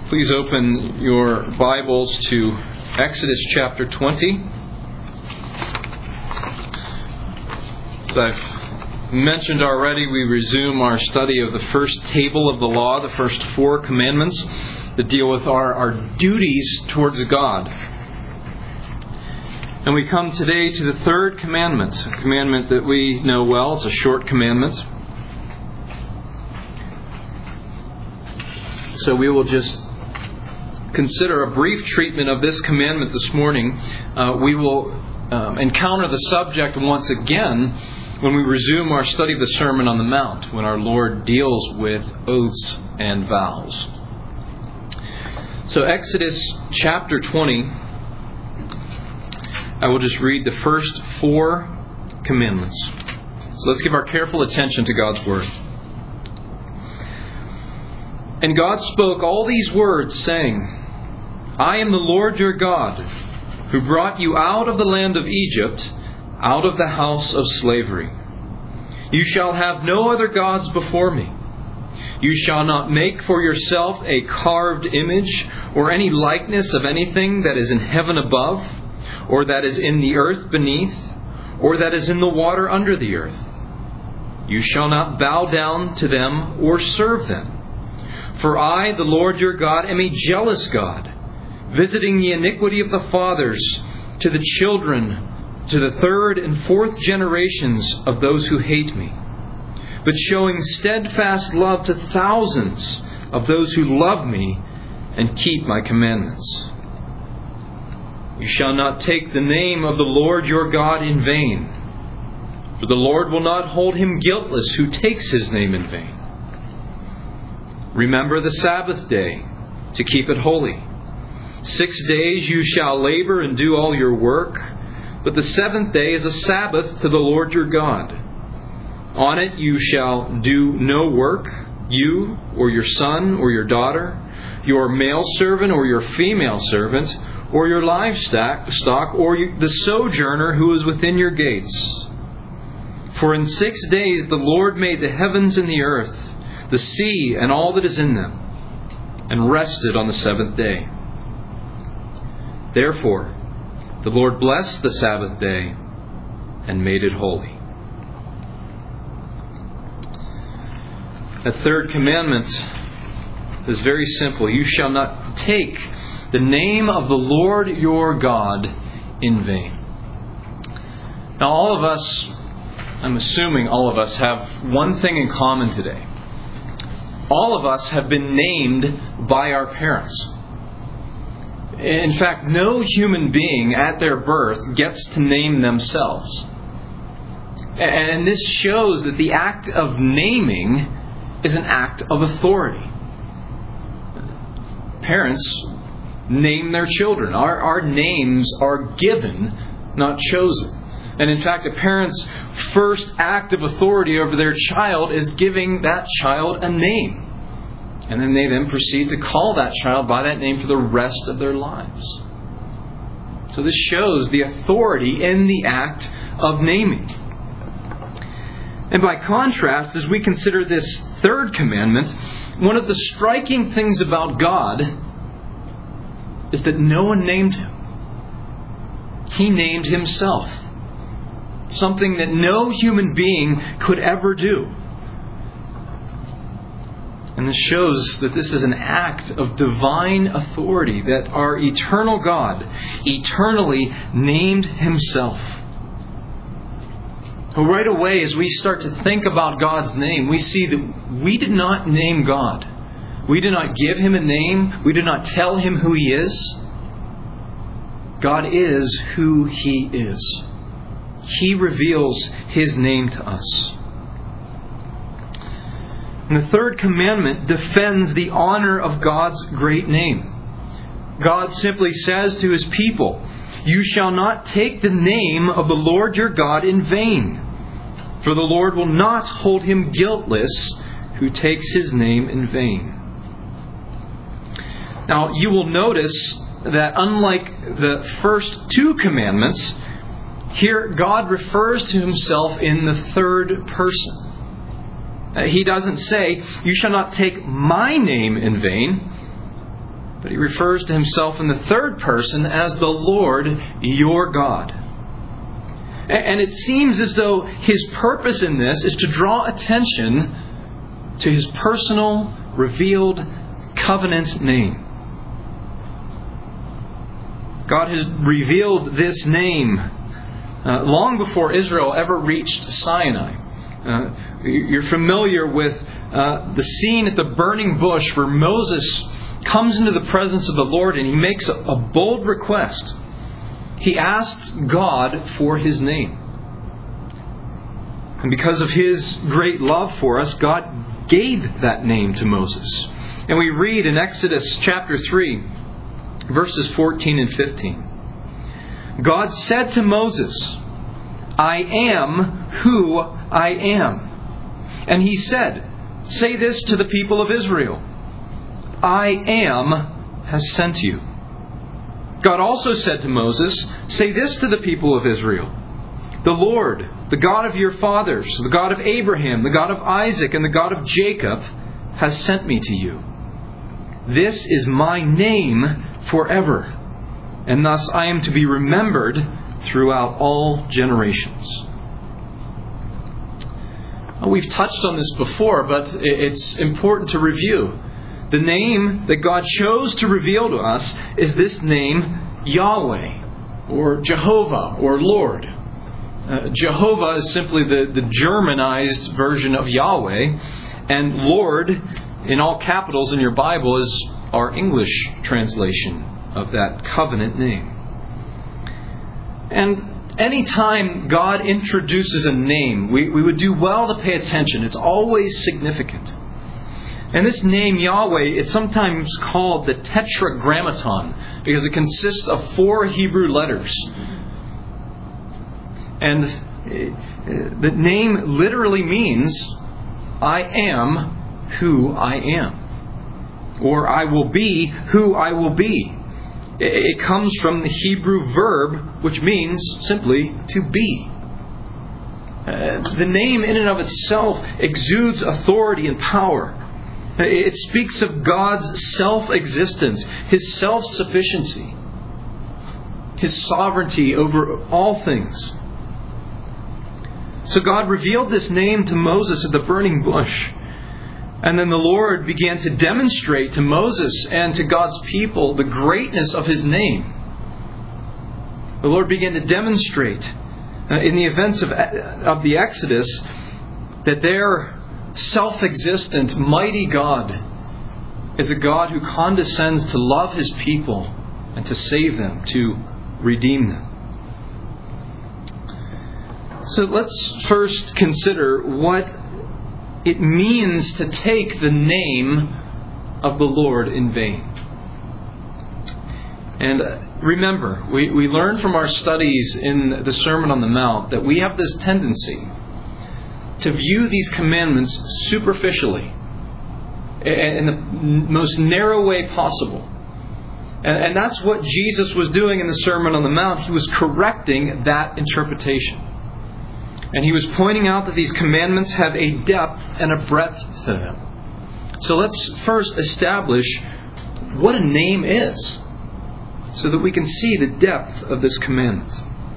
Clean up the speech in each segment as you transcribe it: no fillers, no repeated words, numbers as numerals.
Please open your Bibles to Exodus chapter 20. As I've mentioned already, we resume our study of the first table of the law, the first 4 commandments that deal with our duties towards God. And we come today to the 3rd commandment, a commandment that we know well. It's a short commandment. So we will just consider a brief treatment of this commandment this morning. We will encounter the subject once again when we resume our study of the Sermon on the Mount, when our Lord deals with oaths and vows. So Exodus chapter 20, I will just read the first 4 commandments. So let's give our careful attention to God's Word. And God spoke all these words, saying, I am the Lord your God, who brought you out of the land of Egypt, out of the house of slavery. You shall have no other gods before me. You shall not make for yourself a carved image, or any likeness of anything that is in heaven above, or that is in the earth beneath, or that is in the water under the earth. You shall not bow down to them or serve them. For I, the Lord your God, am a jealous God, visiting the iniquity of the fathers to the children, to the 3rd and 4th generations of those who hate me, but showing steadfast love to thousands of those who love me and keep my commandments. You shall not take the name of the Lord your God in vain, for the Lord will not hold him guiltless who takes his name in vain. Remember the Sabbath day to keep it holy. 6 days you shall labor and do all your work, but the 7th day is a Sabbath to the Lord your God. On it you shall do no work, you or your son or your daughter, your male servant or your female servant, or your livestock, or the sojourner who is within your gates. For in 6 days the Lord made the heavens and the earth, the sea and all that is in them, and rested on the 7th day. Therefore, the Lord blessed the Sabbath day and made it holy. That 3rd commandment is very simple. You shall not take the name of the Lord your God in vain. Now all of us, I'm assuming all of us, have one thing in common today. All of us have been named by our parents. In fact, no human being at their birth gets to name themselves. And this shows that the act of naming is an act of authority. Parents name their children. Our names are given, not chosen. And in fact, a parent's first act of authority over their child is giving that child a name. And then they proceed to call that child by that name for the rest of their lives. So this shows the authority in the act of naming. And by contrast, as we consider this 3rd commandment, one of the striking things about God is that no one named him. He named himself. Something that no human being could ever do. And this shows that this is an act of divine authority, that our eternal God eternally named himself. Well, right away, as we start to think about God's name, we see that we did not name God. We did not give him a name. We did not tell him who he is. God is who he is. He reveals his name to us. And the 3rd commandment defends the honor of God's great name. God simply says to his people, you shall not take the name of the Lord your God in vain, for the Lord will not hold him guiltless who takes his name in vain. Now, you will notice that unlike the first 2 commandments, here God refers to himself in the 3rd person. He doesn't say, you shall not take my name in vain. But he refers to himself in the third person as the Lord your God. And it seems as though his purpose in this is to draw attention to his personal, revealed, covenant name. God has revealed this name long before Israel ever reached Sinai. You're familiar with the scene at the burning bush where Moses comes into the presence of the Lord and he makes a bold request. He asks God for his name. And because of his great love for us, God gave that name to Moses. And we read in Exodus chapter 3, verses 14 and 15. God said to Moses, I am who I am. And he said, say this to the people of Israel, I am has sent you. God also said to Moses, say this to the people of Israel, the Lord, the God of your fathers, the God of Abraham, the God of Isaac, and the God of Jacob, has sent me to you. This is my name forever, and thus I am to be remembered throughout all generations. We've touched on this before, but it's important to review. The name that God chose to reveal to us is this name Yahweh, or Jehovah, or Lord. Jehovah is simply the Germanized version of Yahweh, and Lord, in all capitals in your Bible, is our English translation of that covenant name. And any time God introduces a name, we would do well to pay attention. It's always significant. And this name, Yahweh, it's sometimes called the Tetragrammaton because it consists of 4 Hebrew letters. And the name literally means, I am who I am. Or I will be who I will be. It comes from the Hebrew verb, which means simply to be. The name in and of itself exudes authority and power. It speaks of God's self-existence, His self-sufficiency, His sovereignty over all things. So God revealed this name to Moses at the burning bush. And then the Lord began to demonstrate to Moses and to God's people the greatness of His name. The Lord began to demonstrate in the events of the Exodus that their self-existent, mighty God is a God who condescends to love His people and to save them, to redeem them. So let's first consider what it means to take the name of the Lord in vain. And remember, we learned from our studies in the Sermon on the Mount that we have this tendency to view these commandments superficially, in the most narrow way possible. And that's what Jesus was doing in the Sermon on the Mount. He was correcting that interpretation. And He was pointing out that these commandments have a depth and a breadth to them. So let's first establish what a name is, so that we can see the depth of this commandment.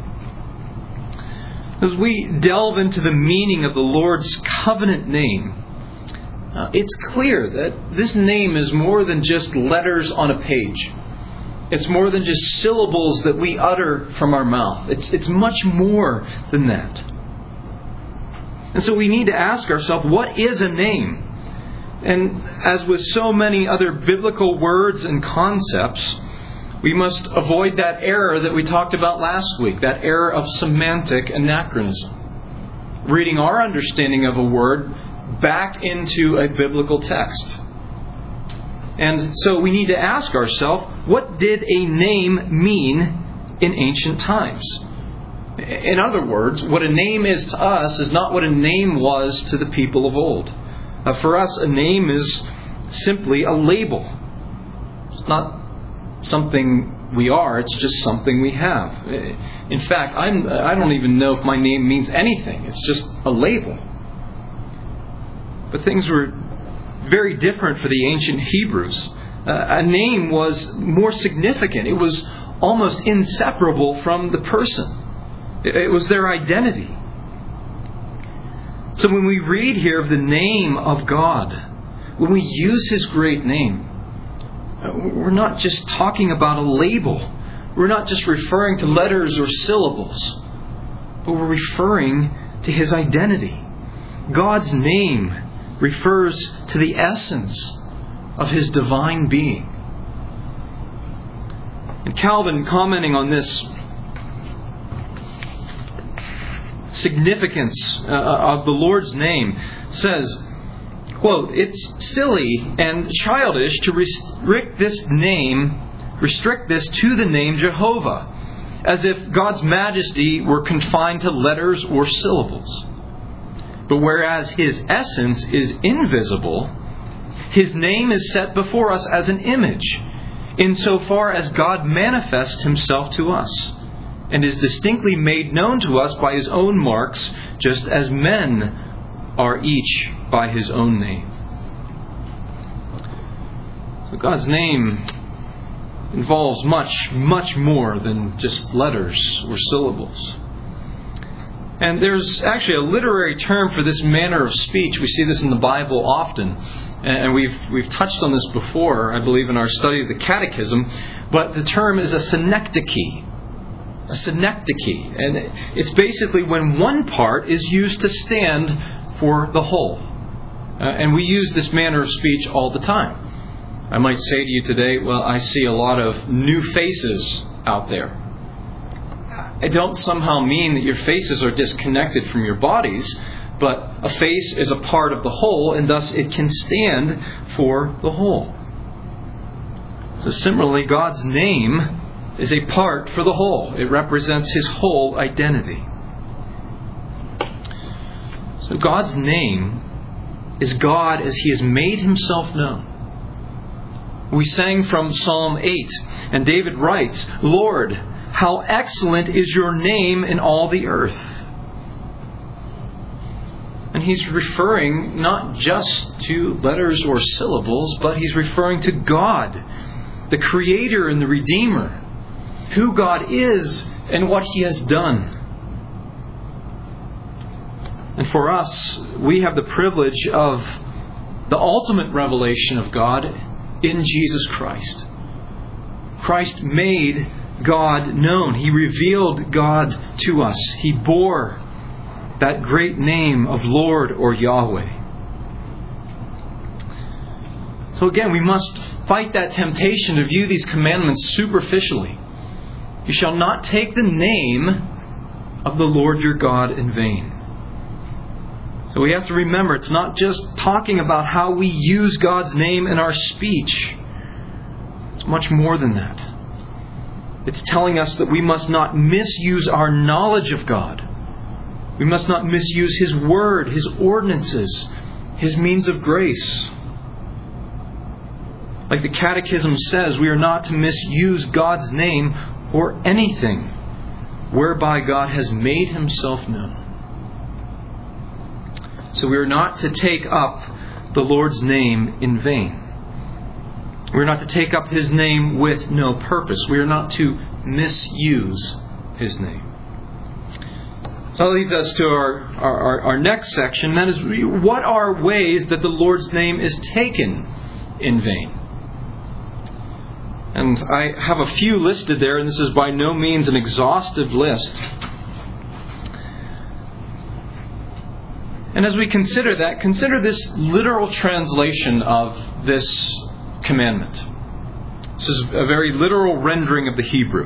As we delve into the meaning of the Lord's covenant name, it's clear that this name is more than just letters on a page. It's more than just syllables that we utter from our mouth. It's much more than that. And so we need to ask ourselves, what is a name? And as with so many other biblical words and concepts, we must avoid that error that we talked about last week, that error of semantic anachronism. Reading our understanding of a word back into a biblical text. And so we need to ask ourselves, what did a name mean in ancient times? In other words, what a name is to us is not what a name was to the people of old. For us, a name is simply a label. It's not something we are, it's just something we have. In fact, I don't even know if my name means anything. It's just a label. But things were very different for the ancient Hebrews. A name was more significant. It was almost inseparable from the person. It was their identity. So when we read here of the name of God, when we use His great name, we're not just talking about a label. We're not just referring to letters or syllables, but we're referring to His identity. God's name refers to the essence of His divine being. And Calvin, commenting on this significance of the Lord's name, says, quote, "It's silly and childish to restrict this to the name Jehovah, as if God's majesty were confined to letters or syllables. But whereas His essence is invisible, His name is set before us as an image, insofar as God manifests Himself to us, and is distinctly made known to us by His own marks, just as men are each by His own name." So God's name involves much, much more than just letters or syllables. And there's actually a literary term for this manner of speech. We see this in the Bible often. And we've touched on this before, I believe, in our study of the Catechism. But the term is a synecdoche. A synecdoche. And it's basically when one part is used to stand for the whole. And we use this manner of speech all the time. I might say to you today, well, I see a lot of new faces out there. I don't somehow mean that your faces are disconnected from your bodies, but a face is a part of the whole, and thus it can stand for the whole. So similarly, God's name is a part for the whole. It represents His whole identity. So God's name is God as He has made Himself known. We sang from Psalm 8, and David writes, "Lord, how excellent is your name in all the earth." And he's referring not just to letters or syllables, but he's referring to God, the Creator and the Redeemer, who God is and what He has done. And for us, we have the privilege of the ultimate revelation of God in Jesus Christ. Christ made God known. He revealed God to us. He bore that great name of Lord or Yahweh. So again, we must fight that temptation to view these commandments superficially. You shall not take the name of the Lord your God in vain. So we have to remember, it's not just talking about how we use God's name in our speech. It's much more than that. It's telling us that we must not misuse our knowledge of God. We must not misuse His Word, His ordinances, His means of grace. Like the Catechism says, we are not to misuse God's name or anything whereby God has made Himself known. So we are not to take up the Lord's name in vain. We are not to take up His name with no purpose. We are not to misuse His name. So that leads us to our next section. That is, what are ways that the Lord's name is taken in vain? And I have a few listed there, and this is by no means an exhaustive list. And as we consider that, consider this literal translation of this commandment. This is a very literal rendering of the Hebrew.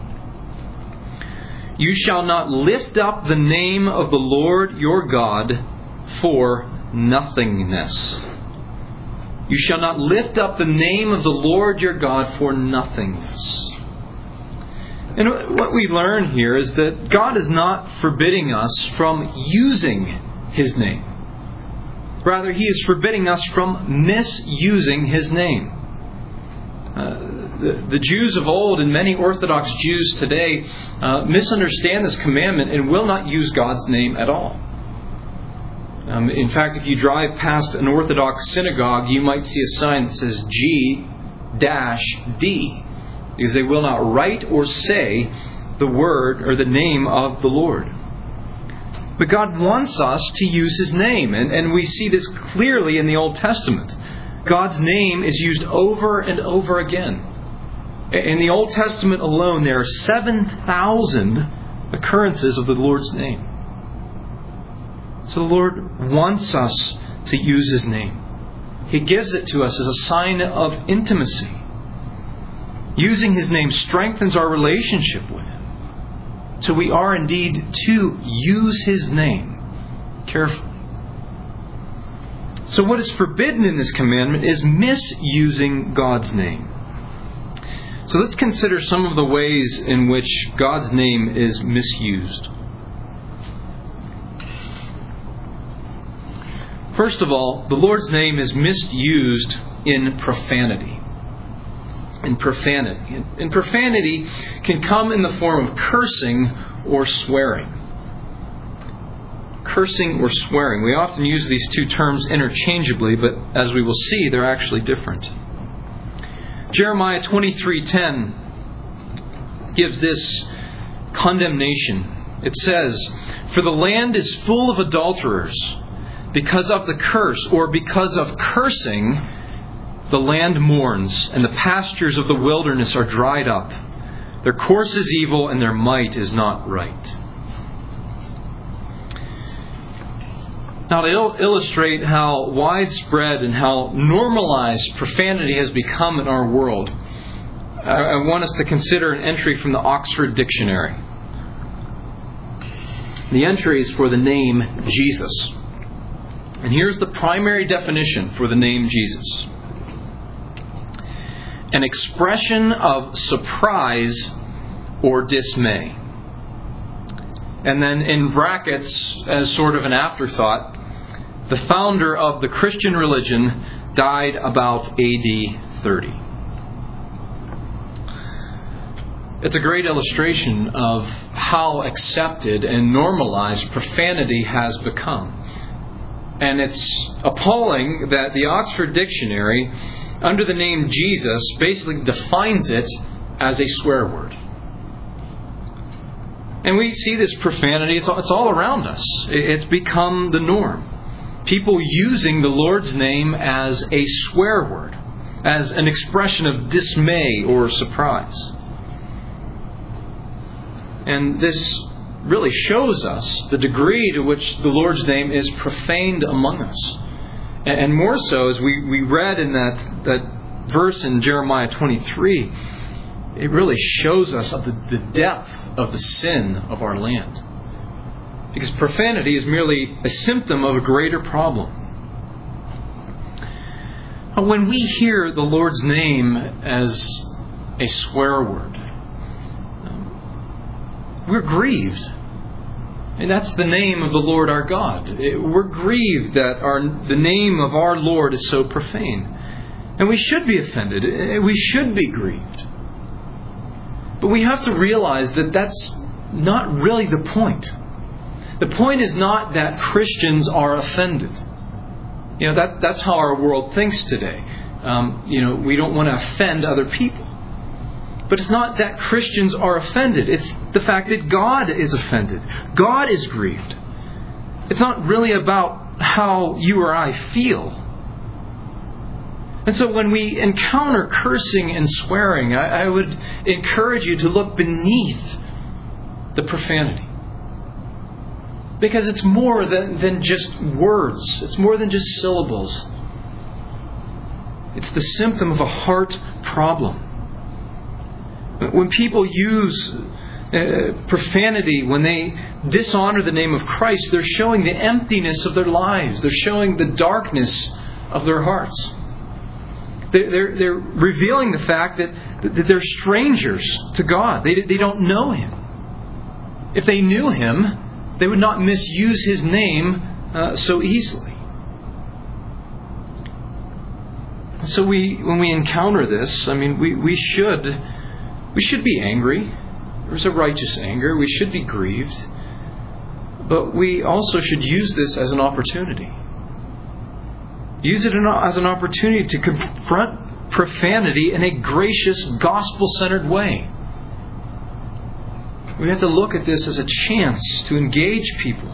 You shall not lift up the name of the Lord your God for nothingness. You shall not lift up the name of the Lord your God for nothingness. And what we learn here is that God is not forbidding us from using His name. Rather, He is forbidding us from misusing His name. The Jews of old and many Orthodox Jews today misunderstand this commandment and will not use God's name at all. In fact, if you drive past an Orthodox synagogue, you might see a sign that says G D, because they will not write or say the word or the name of the Lord. But God wants us to use His name, and we see this clearly in the Old Testament. God's name is used over and over again. In the Old Testament alone, there are 7,000 occurrences of the Lord's name. So the Lord wants us to use His name. He gives it to us as a sign of intimacy. Using His name strengthens our relationship with Him. So we are indeed to use His name carefully. So what is forbidden in this commandment is misusing God's name. So let's consider some of the ways in which God's name is misused. First of all, the Lord's name is misused in profanity. In profanity can come in the form of cursing or swearing. Cursing or swearing. We often use these two terms interchangeably, but as we will see, they're actually different. Jeremiah 23:10 gives this condemnation. It says, "For the land is full of adulterers. Because of the curse, or because of cursing, the land mourns, and the pastures of the wilderness are dried up. Their course is evil, and their might is not right." Now, to illustrate how widespread and how normalized profanity has become in our world, I want us to consider an entry from the Oxford Dictionary. The entry is for the name Jesus. And here's the primary definition for the name Jesus: an expression of surprise or dismay. And then in brackets, as sort of an afterthought, the founder of the Christian religion died about AD 30. It's a great illustration of how accepted and normalized profanity has become. And it's appalling that the Oxford Dictionary, under the name Jesus, basically defines it as a swear word. And we see this profanity, it's all around us. It's become the norm. People using the Lord's name as a swear word, as an expression of dismay or surprise. And this really shows us the degree to which the Lord's name is profaned among us. And more so, as we read in that verse in Jeremiah 23, it really shows us the depth of the sin of our land. Because profanity is merely a symptom of a greater problem. When we hear the Lord's name as a swear word, we're grieved. And that's the name of the Lord our God. We're grieved that the name of our Lord is so profane. And we should be offended. We should be grieved. But we have to realize that that's not really the point. The point is not that Christians are offended. That's how our world thinks today. We don't want to offend other people. But it's not that Christians are offended. It's the fact that God is offended. God is grieved. It's not really about how you or I feel. And so when we encounter cursing and swearing, I would encourage you to look beneath the profanity. Because it's more than just words. It's more than just syllables. It's the symptom of a heart problem. When people use profanity, when they dishonor the name of Christ, they're showing the emptiness of their lives. They're showing the darkness of their hearts. They're revealing the fact that they're strangers to God. They don't know Him. If they knew Him, they would not misuse His name so easily. So when we encounter this, we should be angry. There's a righteous anger. We should be grieved. But we also should use this as an opportunity. Use it as an opportunity to confront profanity in a gracious, gospel-centered way. We have to look at this as a chance to engage people.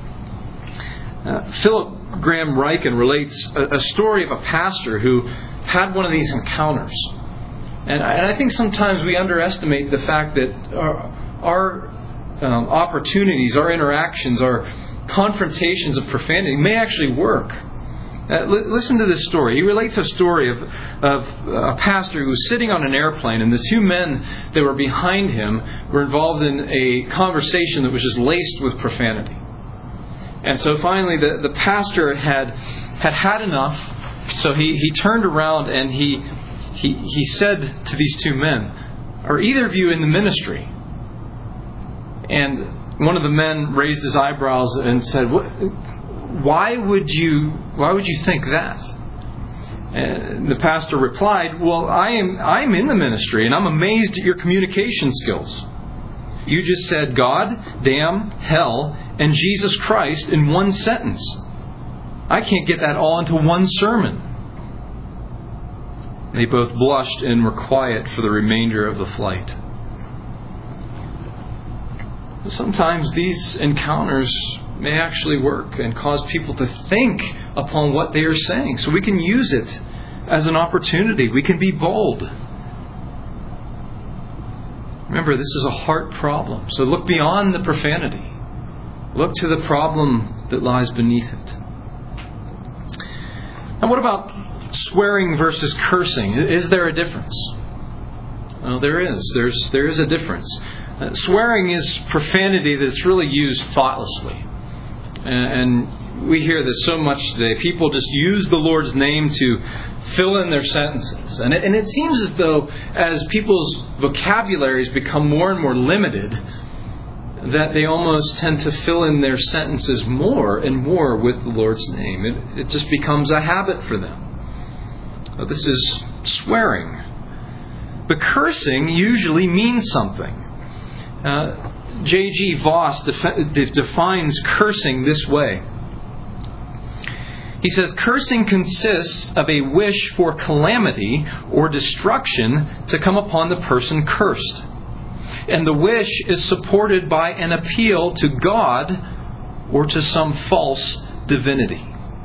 Philip Graham Ryken relates a story of a pastor who had one of these encounters. And I think sometimes we underestimate the fact that our opportunities, our interactions, our confrontations of profanity may actually work. Listen to this story. He relates a story of a pastor who was sitting on an airplane, and the two men that were behind him were involved in a conversation that was just laced with profanity. And so finally the pastor had enough, so he turned around and he said to these two men, "Are either of you in the ministry?" And one of the men raised his eyebrows and said, Why would you think that? And the pastor replied, "Well, I'm in the ministry, and I'm amazed at your communication skills. You just said God, damn, hell, and Jesus Christ in one sentence. I can't get that all into one sermon." They both blushed and were quiet for the remainder of the flight. Sometimes these encounters may actually work and cause people to think upon what they are saying. So we can use it as an opportunity. We can be bold. Remember, this is a heart problem. So look beyond the profanity. Look to the problem that lies beneath it. Now, what about swearing versus cursing? Is there a difference? Well, there is. There is a difference. Swearing is profanity that's really used thoughtlessly. And we hear this so much today. People just use the Lord's name to fill in their sentences. And it seems as though as people's vocabularies become more and more limited, that they almost tend to fill in their sentences more and more with the Lord's name. It just becomes a habit for them. This is swearing. But cursing usually means something. J.G. Voss defines cursing this way. He says, "Cursing consists of a wish for calamity or destruction to come upon the person cursed. And the wish is supported by an appeal to God or to some false divinity."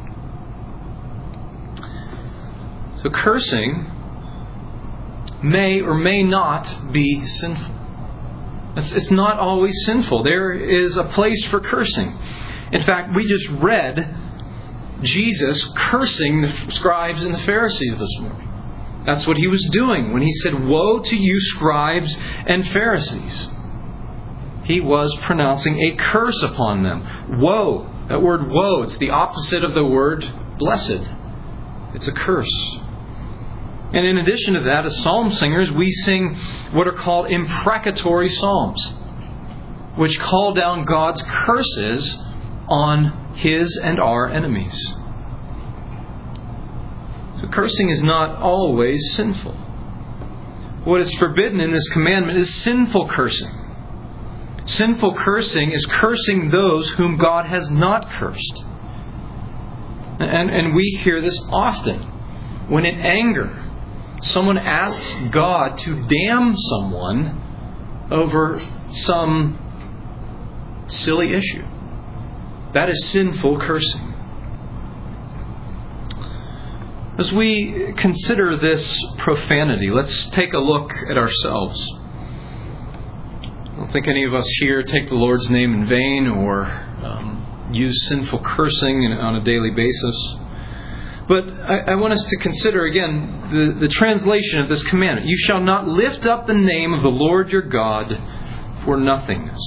So cursing may or may not be sinful. It's not always sinful. There is a place for cursing. In fact, we just read Jesus cursing the scribes and the Pharisees this morning. That's what he was doing when he said, "Woe to you, scribes and Pharisees." He was pronouncing a curse upon them. Woe. That word woe, it's the opposite of the word blessed. It's a curse. And in addition to that, as psalm singers, we sing what are called imprecatory psalms, which call down God's curses on His and our enemies. So cursing is not always sinful. What is forbidden in this commandment is sinful cursing. Sinful cursing is cursing those whom God has not cursed. And we hear this often. When in anger, someone asks God to damn someone over some silly issue. That is sinful cursing. As we consider this profanity, let's take a look at ourselves. I don't think any of us here take the Lord's name in vain or use sinful cursing on a daily basis. But I want us to consider again the translation of this commandment. "You shall not lift up the name of the Lord your God for nothingness."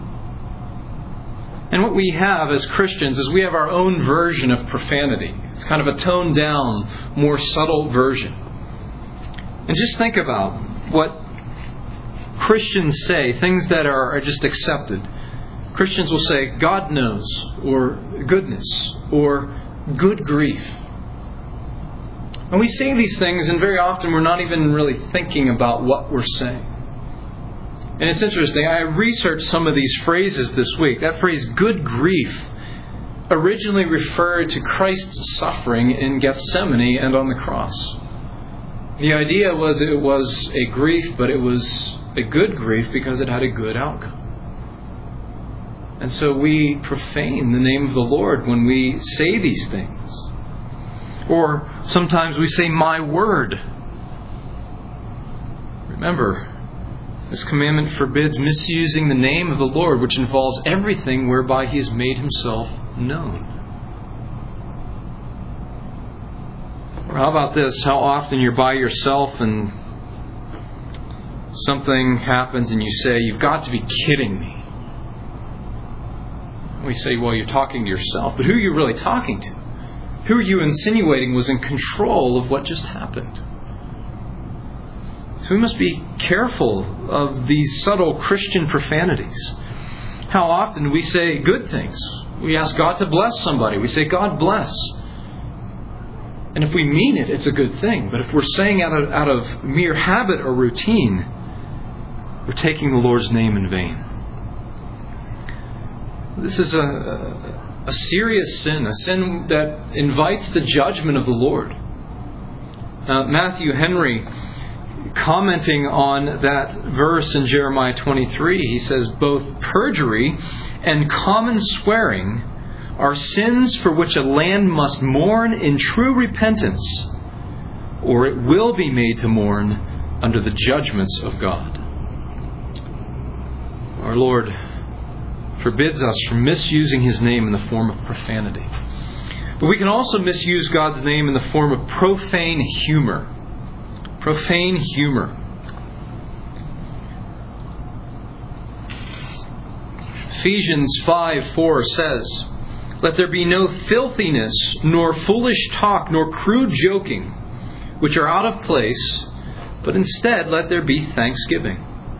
And what we have as Christians is we have our own version of profanity. It's kind of a toned down, more subtle version. And just think about what Christians say, things that are just accepted. Christians will say, "God knows," or "goodness," or "good grief." And we say these things, and very often we're not even really thinking about what we're saying. And it's interesting, I researched some of these phrases this week. That phrase, "good grief," originally referred to Christ's suffering in Gethsemane and on the cross. The idea was it was a grief, but it was a good grief because it had a good outcome. And so we profane the name of the Lord when we say these things. Or sometimes we say, my word. Remember, this commandment forbids misusing the name of the Lord, which involves everything whereby He has made Himself known. Or how about this? How often you're by yourself and something happens and you say, you've got to be kidding me. We say, well, you're talking to yourself. But who are you really talking to? Who are you insinuating was in control of what just happened? So we must be careful of these subtle Christian profanities. How often do we say good things? We ask God to bless somebody. We say, God bless. And if we mean it, it's a good thing. But if we're saying out of mere habit or routine, we're taking the Lord's name in vain. This is a serious sin, a sin that invites the judgment of the Lord. Matthew Henry, commenting on that verse in Jeremiah 23, he says, both perjury and common swearing are sins for which a land must mourn in true repentance, or it will be made to mourn under the judgments of God. Our Lord forbids us from misusing His name in the form of profanity. But we can also misuse God's name in the form of profane humor. Profane humor. Ephesians 5:4 says, let there be no filthiness, nor foolish talk, nor crude joking, which are out of place, but instead let there be thanksgiving.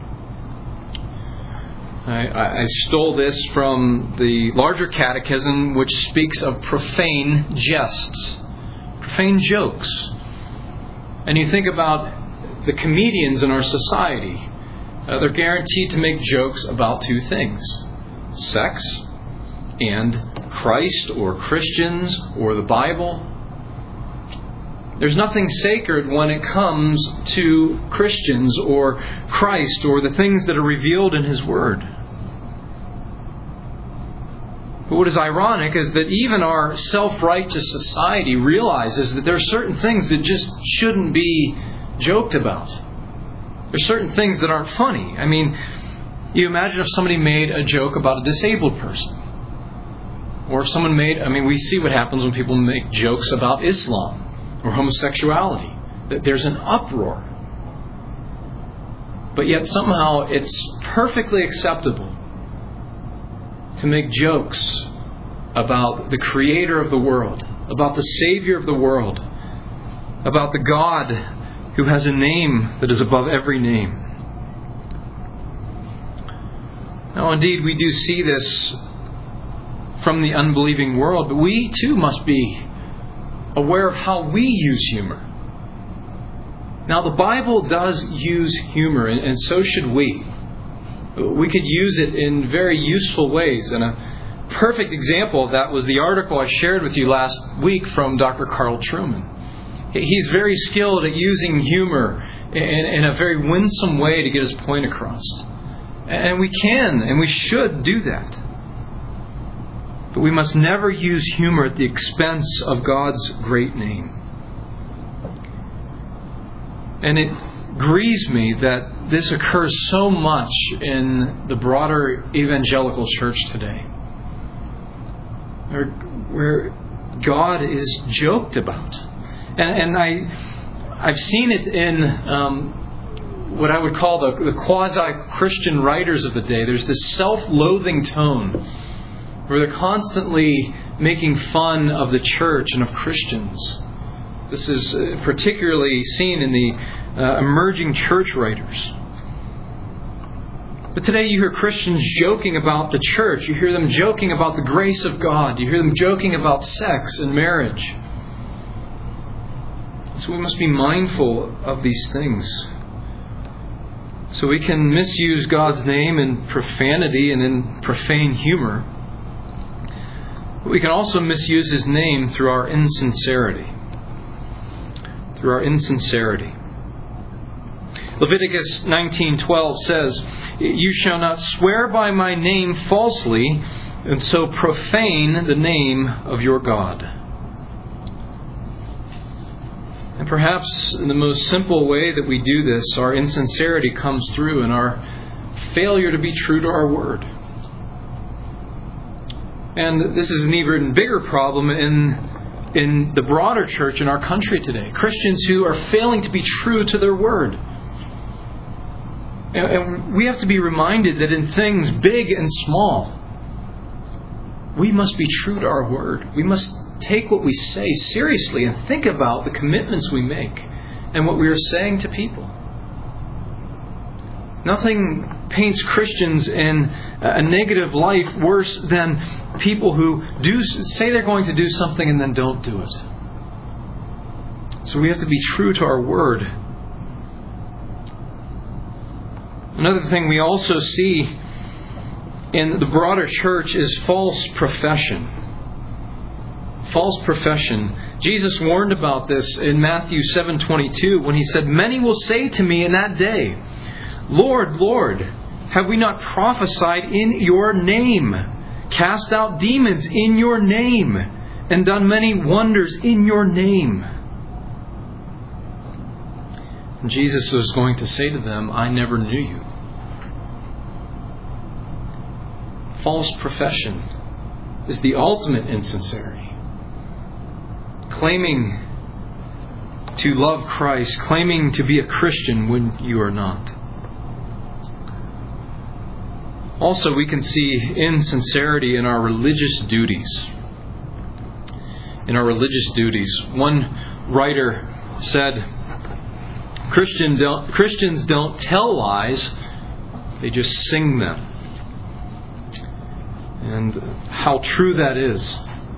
I stole this from the larger catechism, which speaks of profane jests, profane jokes. And you think about the comedians in our society. They're guaranteed to make jokes about two things: sex and Christ or Christians or the Bible. There's nothing sacred when it comes to Christians or Christ or the things that are revealed in His Word. But what is ironic is that even our self-righteous society realizes that there are certain things that just shouldn't be joked about. There's certain things that aren't funny. I mean, you imagine if somebody made a joke about a disabled person. Or if someone we see what happens when people make jokes about Islam or homosexuality. That there's an uproar. But yet somehow it's perfectly acceptable to make jokes about the Creator of the world, about the Savior of the world, about the God who has a name that is above every name. Now, indeed, we do see this from the unbelieving world, but we too must be aware of how we use humor. Now, the Bible does use humor, and so should we. We could use it in very useful ways. And a perfect example of that was the article I shared with you last week from Dr. Carl Trueman. He's very skilled at using humor in a very winsome way to get his point across. And we can and we should do that. But we must never use humor at the expense of God's great name. And it grieves me that this occurs so much in the broader evangelical church today, where God is joked about. And I've seen it in what I would call the quasi-Christian writers of the day. There's this self-loathing tone where they're constantly making fun of the church and of Christians. This is particularly seen in the emerging church writers. But today you hear Christians joking about the church. You hear them joking about the grace of God. You hear them joking about sex and marriage. So we must be mindful of these things. So we can misuse God's name in profanity and in profane humor. But we can also misuse His name through our insincerity. Through our insincerity. Leviticus 19:12 says, "You shall not swear by my name falsely, and so profane the name of your God." And perhaps in the most simple way that we do this, our insincerity comes through in our failure to be true to our word. And this is an even bigger problem in the broader church in our country today. Christians who are failing to be true to their word. And we have to be reminded that in things big and small, we must be true to our word. We must take what we say seriously and think about the commitments we make and what we are saying to people. Nothing paints Christians in a negative light worse than people who say they're going to do something and then don't do it. So we have to be true to our word. Another thing we also see in the broader church is false profession. False profession. Jesus warned about this in Matthew 7:22 when He said, "Many will say to me in that day, 'Lord, Lord, have we not prophesied in your name, cast out demons in your name, and done many wonders in your name?'" And Jesus was going to say to them, "I never knew you." False profession is the ultimate insincerity. Claiming to love Christ, claiming to be a Christian when you are not. Also, we can see insincerity in our religious duties. In our religious duties. One writer said, Christians don't tell lies, they just sing them. And how true that is.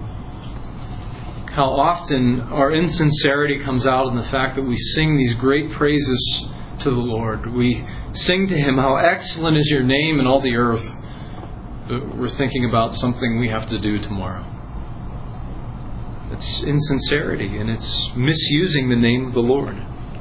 How often our insincerity comes out in the fact that we sing these great praises to the Lord. We sing to Him, "How excellent is your name in all the earth." But we're thinking about something we have to do tomorrow. It's insincerity, and it's misusing the name of the Lord.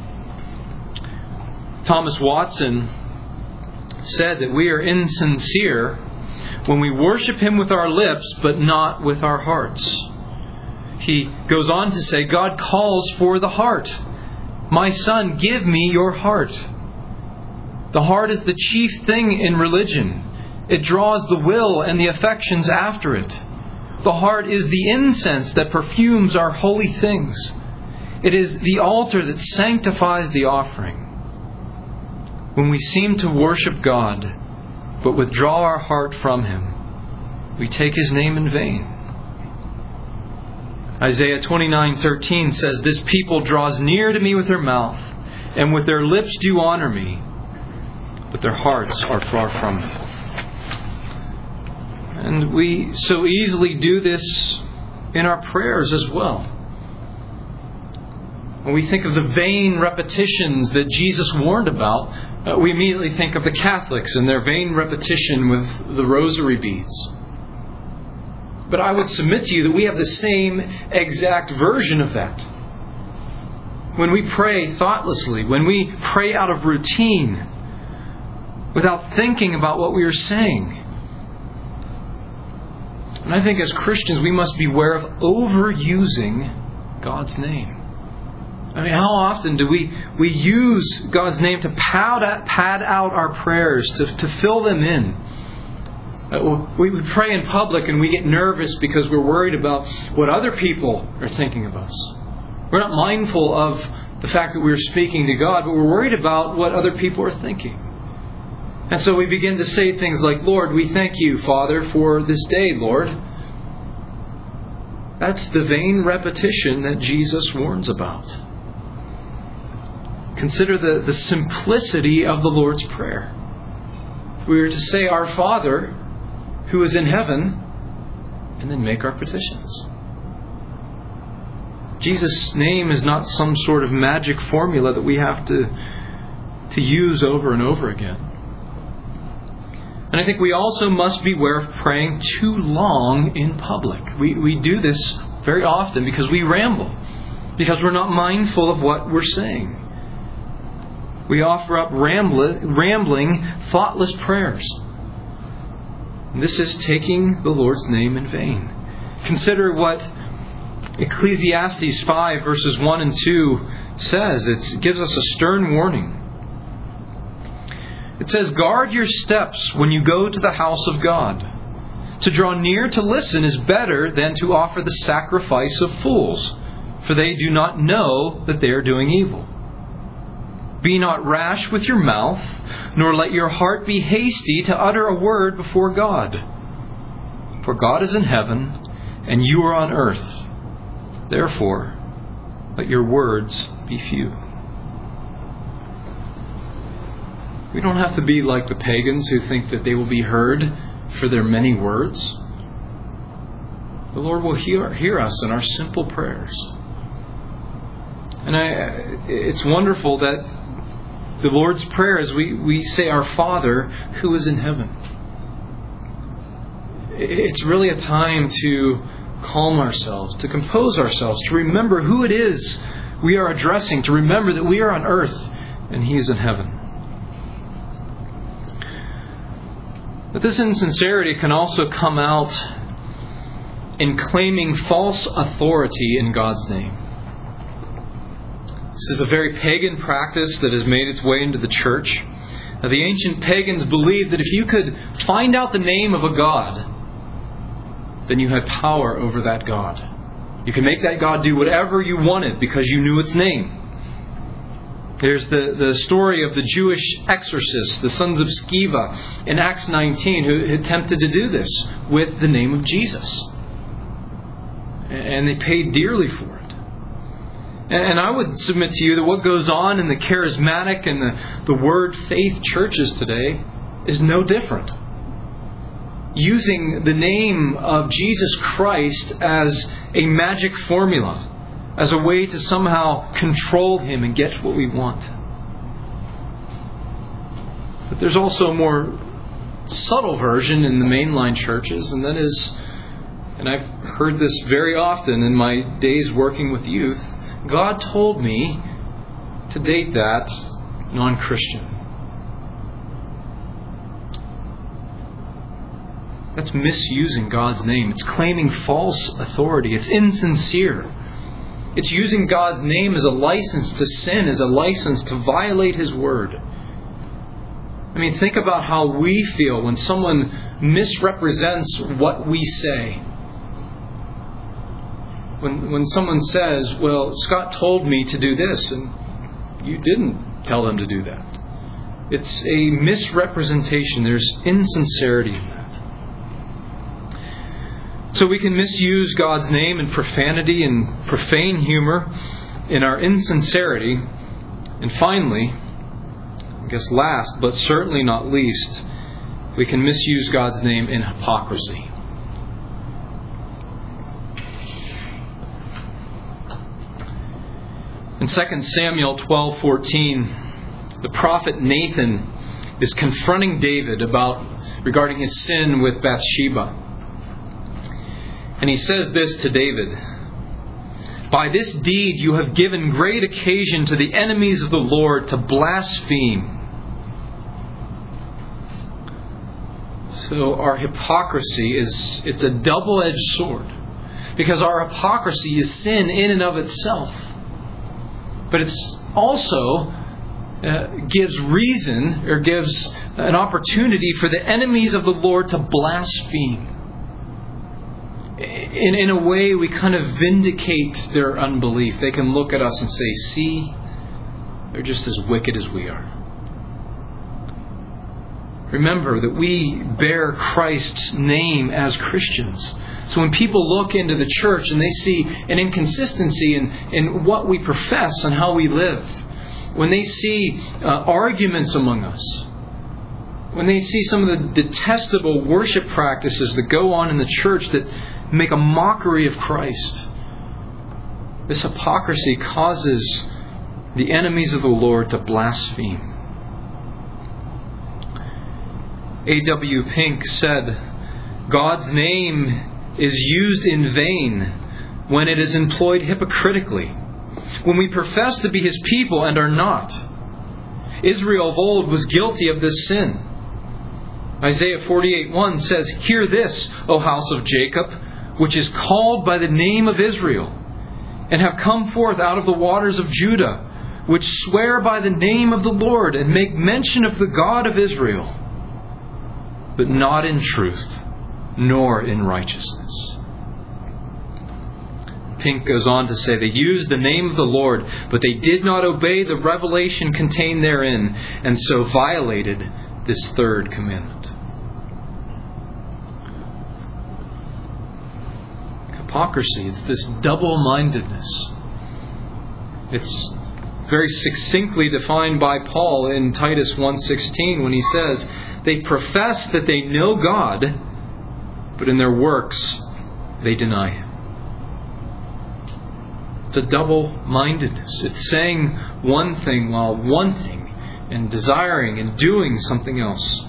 Thomas Watson said that we are insincere when we worship Him with our lips, but not with our hearts. He goes on to say, God calls for the heart. "My son, give me your heart." The heart is the chief thing in religion. It draws the will and the affections after it. The heart is the incense that perfumes our holy things. It is the altar that sanctifies the offering. When we seem to worship God, but withdraw our heart from Him, we take His name in vain. Isaiah 29:13 says, "This people draws near to me with their mouth, and with their lips do honor me, but their hearts are far from me." And we so easily do this in our prayers as well. When we think of the vain repetitions that Jesus warned about, we immediately think of the Catholics and their vain repetition with the rosary beads. But I would submit to you that we have the same exact version of that. When we pray thoughtlessly, when we pray out of routine, without thinking about what we are saying. And I think as Christians we must beware of overusing God's name. I mean, how often do we use God's name to pad out our prayers, to fill them in? We pray in public and we get nervous because we're worried about what other people are thinking of us. We're not mindful of the fact that we're speaking to God, but we're worried about what other people are thinking. And so we begin to say things like, "Lord, we thank you, Father, for this day, Lord." That's the vain repetition that Jesus warns about. Consider the simplicity of the Lord's Prayer. We are to say, "Our Father, who is in heaven," and then make our petitions. Jesus' name is not some sort of magic formula that we have to use over and over again. And I think we also must beware of praying too long in public. We do this very often because we ramble, because we're not mindful of what we're saying. We offer up rambling, thoughtless prayers. And this is taking the Lord's name in vain. Consider what Ecclesiastes 5 verses 1 and 2 says. It gives us a stern warning. It says, "Guard your steps when you go to the house of God. To draw near to listen is better than to offer the sacrifice of fools, for they do not know that they are doing evil. Be not rash with your mouth, nor let your heart be hasty to utter a word before God. For God is in heaven, and you are on earth. Therefore, let your words be few." We don't have to be like the pagans who think that they will be heard for their many words. The Lord will hear us in our simple prayers. And it's wonderful that the Lord's Prayer, as we say, "Our Father who is in heaven." It's really a time to calm ourselves, to compose ourselves, to remember who it is we are addressing, to remember that we are on earth and He is in heaven. But this insincerity can also come out in claiming false authority in God's name. This is a very pagan practice that has made its way into the church. Now, the ancient pagans believed that if you could find out the name of a god, then you had power over that god. You could make that god do whatever you wanted because you knew its name. There's the story of the Jewish exorcists, the sons of Sceva, in Acts 19, who attempted to do this with the name of Jesus. And they paid dearly for it. And I would submit to you that what goes on in the charismatic and the word faith churches today is no different. Using the name of Jesus Christ as a magic formula, as a way to somehow control Him and get what we want. But there's also a more subtle version in the mainline churches, and that is, and I've heard this very often in my days working with youth, God told me to date that non-Christian. That's misusing God's name. It's claiming false authority. It's insincere. It's using God's name as a license to sin, as a license to violate His word. I mean, think about how we feel when someone misrepresents what we say. When someone says, "Well, Scott told me to do this," and you didn't tell them to do that. It's a misrepresentation. There's insincerity in that. So we can misuse God's name in profanity and profane humor, in our insincerity. And finally, I guess last but certainly not least, we can misuse God's name in hypocrisy. In 2 Samuel 12:14, the prophet Nathan is confronting David regarding his sin with Bathsheba. And he says this to David: "By this deed you have given great occasion to the enemies of the Lord to blaspheme." So our hypocrisy it's a double-edged sword. Because our hypocrisy is sin in and of itself. But it's also gives reason, or gives an opportunity for the enemies of the Lord to blaspheme. In a way, we kind of vindicate their unbelief. They can look at us and say, "See, they're just as wicked as we are." Remember that we bear Christ's name as Christians. So when people look into the church and they see an inconsistency in what we profess and how we live, when they see arguments among us, when they see some of the detestable worship practices that go on in the church that make a mockery of Christ, this hypocrisy causes the enemies of the Lord to blaspheme. A.W. Pink said, "God's name is used in vain when it is employed hypocritically, when we profess to be His people and are not. Israel of old was guilty of this sin. Isaiah 48:1 says, "Hear this, O house of Jacob, which is called by the name of Israel, and have come forth out of the waters of Judah, which swear by the name of the Lord, and make mention of the God of Israel, but not in truth, nor in righteousness." Pink goes on to say, they used the name of the Lord, but they did not obey the revelation contained therein, and so violated this third commandment. Hypocrisy, it's this double-mindedness. It's very succinctly defined by Paul in Titus 1:16 when he says, they profess that they know God, but in their works they deny Him. It's a double-mindedness. It's saying one thing while wanting and desiring and doing something else.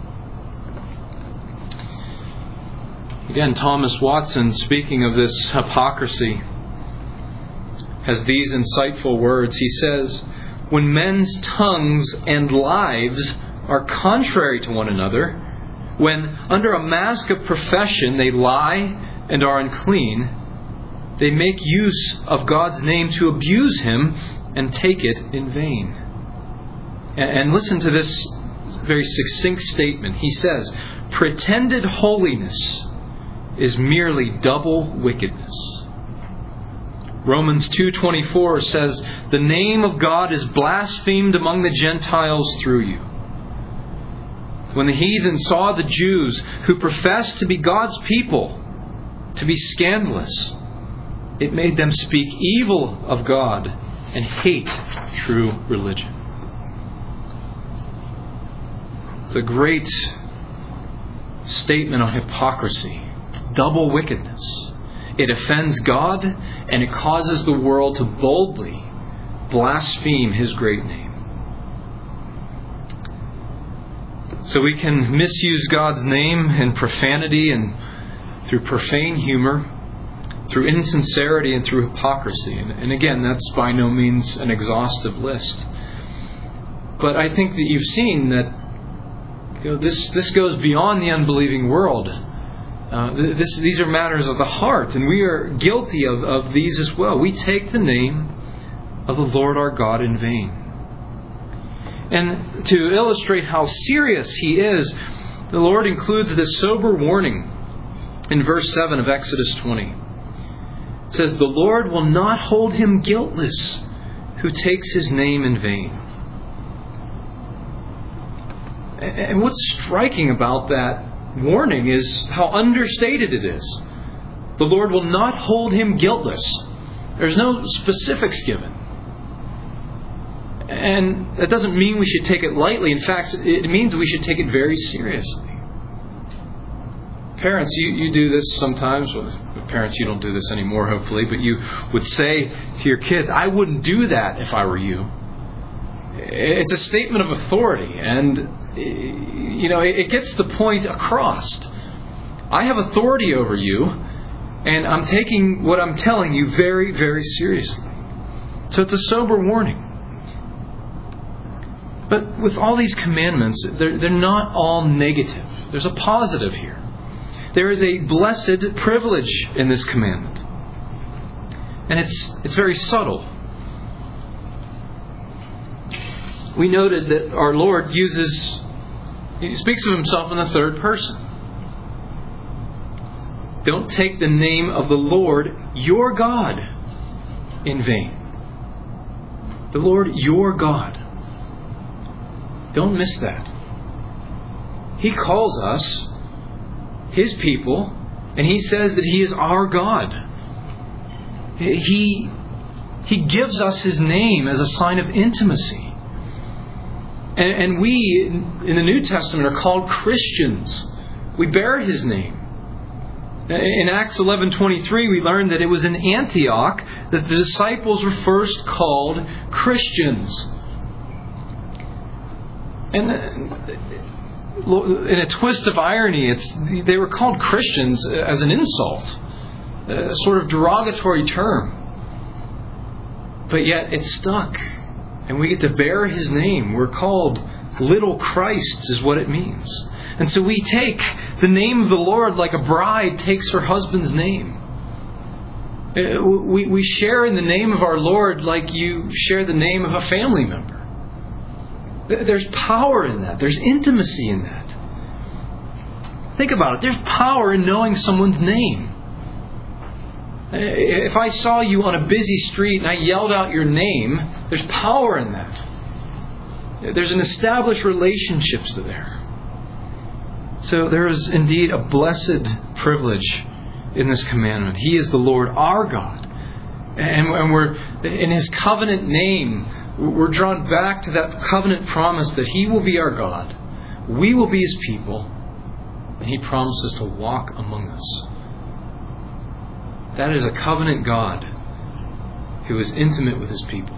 Again, Thomas Watson, speaking of this hypocrisy, has these insightful words. He says, "When men's tongues and lives are contrary to one another, when under a mask of profession they lie and are unclean, they make use of God's name to abuse Him and take it in vain." And listen to this very succinct statement. He says, "Pretended holiness is merely double wickedness." Romans 2:24 says, "The name of God is blasphemed among the Gentiles through you." When the heathen saw the Jews, who professed to be God's people, to be scandalous, it made them speak evil of God and hate true religion. It's a great statement on hypocrisy. It's double wickedness. It offends God, and it causes the world to boldly blaspheme His great name. So we can misuse God's name in profanity and through profane humor, through insincerity and through hypocrisy. And again, that's by no means an exhaustive list. But I think that you've seen that this goes beyond the unbelieving world. These are matters of the heart, and we are guilty of these as well. We take the name of the Lord our God in vain. And to illustrate how serious He is, the Lord includes this sober warning in verse 7 of Exodus 20. It says, "The Lord will not hold him guiltless who takes His name in vain." And what's striking about that warning is how understated it is. The Lord will not hold him guiltless. There's no specifics given. And that doesn't mean we should take it lightly. In fact, it means we should take it very seriously. Parents, you do this sometimes. Well, parents, you don't do this anymore, hopefully, but you would say to your kids, "I wouldn't do that if I were you." It's a statement of authority, and it gets the point across. I have authority over you, and I'm taking what I'm telling you very, very seriously. So it's a sober warning. But with all these commandments, they're not all negative. There's a positive here. There is a blessed privilege in this commandment. And it's very subtle. We noted that our Lord He speaks of Himself in the third person. Don't take the name of the Lord your God in vain. The Lord your God. Don't miss that. He calls us His people, and He says that He is our God. He gives us His name as a sign of intimacy. And we, in the New Testament, are called Christians. We bear His name. In Acts 11:23, we learn that it was in Antioch that the disciples were first called Christians. And in a twist of irony, they were called Christians as an insult, a sort of derogatory term. But yet it stuck. And we get to bear His name. We're called little Christs is what it means. And so we take the name of the Lord like a bride takes her husband's name. We share in the name of our Lord like you share the name of a family member. There's power in that. There's intimacy in that. Think about it. There's power in knowing someone's name. If I saw you on a busy street and I yelled out your name, there's power in that. There's an established relationships there. So there is indeed a blessed privilege in this commandment. He is the Lord our God. And we're in His covenant name, we're drawn back to that covenant promise that He will be our God. We will be His people. And He promises to walk among us. That is a covenant God who is intimate with His people.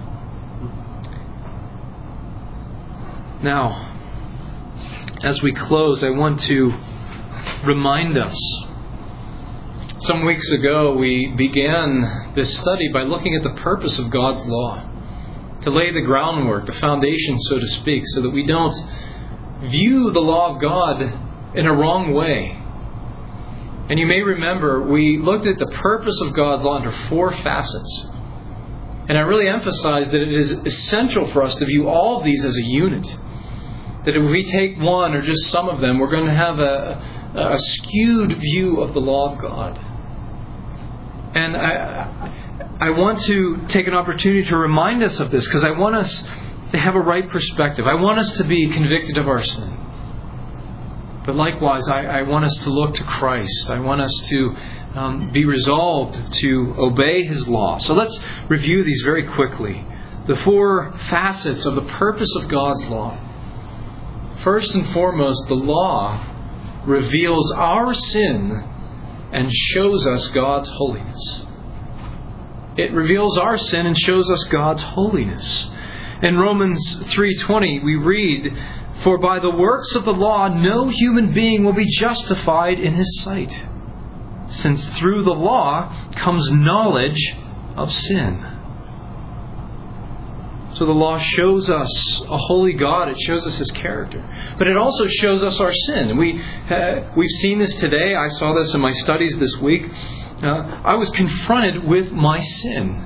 Now, as we close, I want to remind us. Some weeks ago, we began this study by looking at the purpose of God's law. To lay the groundwork, the foundation, so to speak, so that we don't view the law of God in a wrong way. And you may remember, we looked at the purpose of God's law under 4 facets. And I really emphasized that it is essential for us to view all of these as a unit. That if we take one or just some of them, we're going to have a skewed view of the law of God. And I want to take an opportunity to remind us of this because I want us to have a right perspective. I want us to be convicted of our sin. But likewise, I want us to look to Christ. I want us to be resolved to obey His law. So let's review these very quickly. The 4 facets of the purpose of God's law. First and foremost, the law reveals our sin and shows us God's holiness. It reveals our sin and shows us God's holiness. In Romans 3:20 we read, "For by the works of the law no human being will be justified in his sight, since through the law comes knowledge of sin." So the law shows us a holy God. It shows us His character. But it also shows us our sin. And we've seen this today. I saw this in my studies this week. I was confronted with my sin.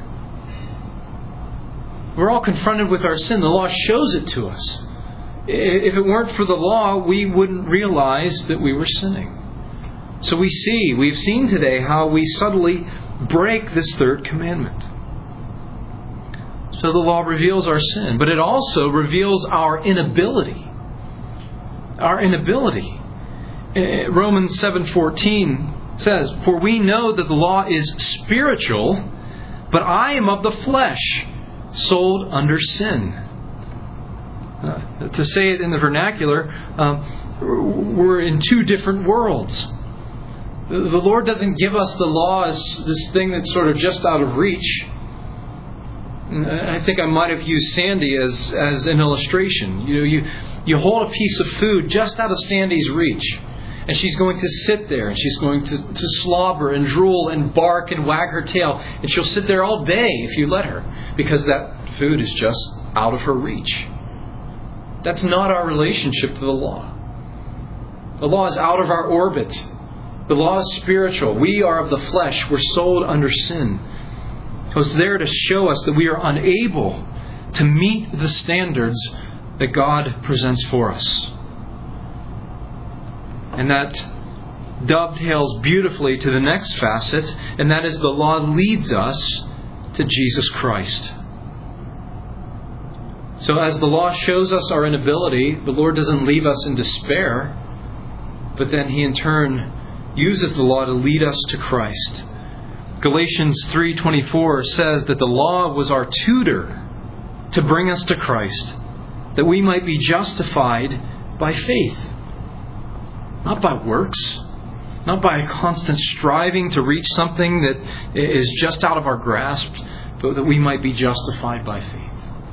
We're all confronted with our sin. The law shows it to us. If it weren't for the law, we wouldn't realize that we were sinning. So we've seen today how we subtly break this 3rd commandment. So the law reveals our sin, but it also reveals our inability. Our inability. Romans 7:14 says, "For we know that the law is spiritual, but I am of the flesh, sold under sin." To say it in the vernacular, we're in 2 different worlds. The Lord doesn't give us the law as this thing that's sort of just out of reach. I think I might have used Sandy as an illustration. You hold a piece of food just out of Sandy's reach, and she's going to sit there, and she's going to slobber and drool and bark and wag her tail, and she'll sit there all day if you let her, because that food is just out of her reach. That's not our relationship to the law. The law is out of our orbit. The law is spiritual. We are of the flesh. We're sold under sin. It was there to show us that we are unable to meet the standards that God presents for us. And that dovetails beautifully to the next facet, and that is the law leads us to Jesus Christ. So as the law shows us our inability, the Lord doesn't leave us in despair, but then He in turn uses the law to lead us to Christ. Galatians 3:24 says that the law was our tutor to bring us to Christ, that we might be justified by faith. Not by works, not by a constant striving to reach something that is just out of our grasp, but that we might be justified by faith.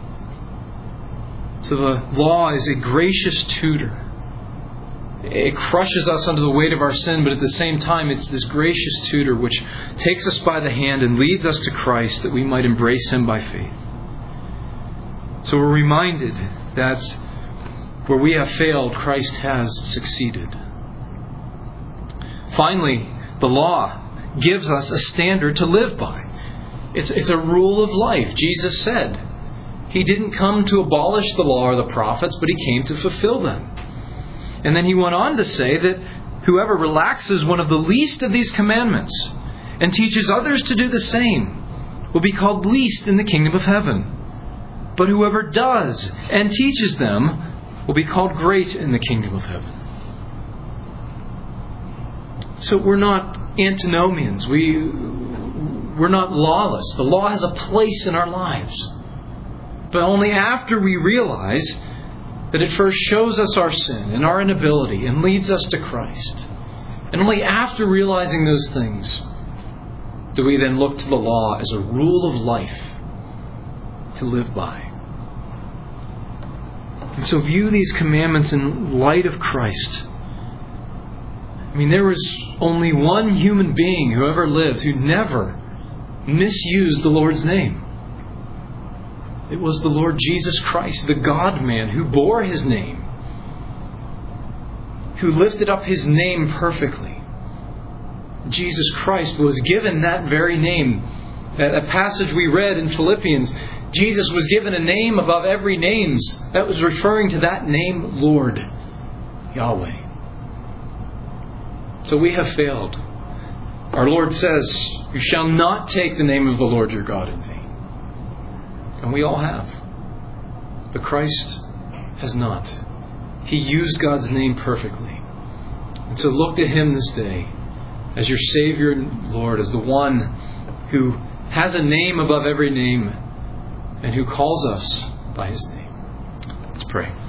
So the law is a gracious tutor. It crushes us under the weight of our sin, but at the same time it's this gracious tutor which takes us by the hand and leads us to Christ that we might embrace Him by faith. So we're reminded that where we have failed, Christ has succeeded. Finally, the law gives us a standard to live by. It's a rule of life. Jesus said He didn't come to abolish the law or the prophets, but He came to fulfill them. And then He went on to say that whoever relaxes one of the least of these commandments and teaches others to do the same will be called least in the kingdom of heaven. But whoever does and teaches them will be called great in the kingdom of heaven. So we're not antinomians. We're not lawless. The law has a place in our lives. But only after we realize that it first shows us our sin and our inability and leads us to Christ. And only after realizing those things do we then look to the law as a rule of life to live by. And so view these commandments in light of Christ. I mean, there was only one human being who ever lived who never misused the Lord's name. It was the Lord Jesus Christ, the God-man, who bore His name, who lifted up His name perfectly. Jesus Christ was given that very name. A passage we read in Philippians, Jesus was given a name above every name. That was referring to that name, Lord, Yahweh. So we have failed. Our Lord says, "You shall not take the name of the Lord your God in vain." And we all have. But Christ has not. He used God's name perfectly. And so look to Him this day as your Savior and Lord, as the one who has a name above every name and who calls us by His name. Let's pray.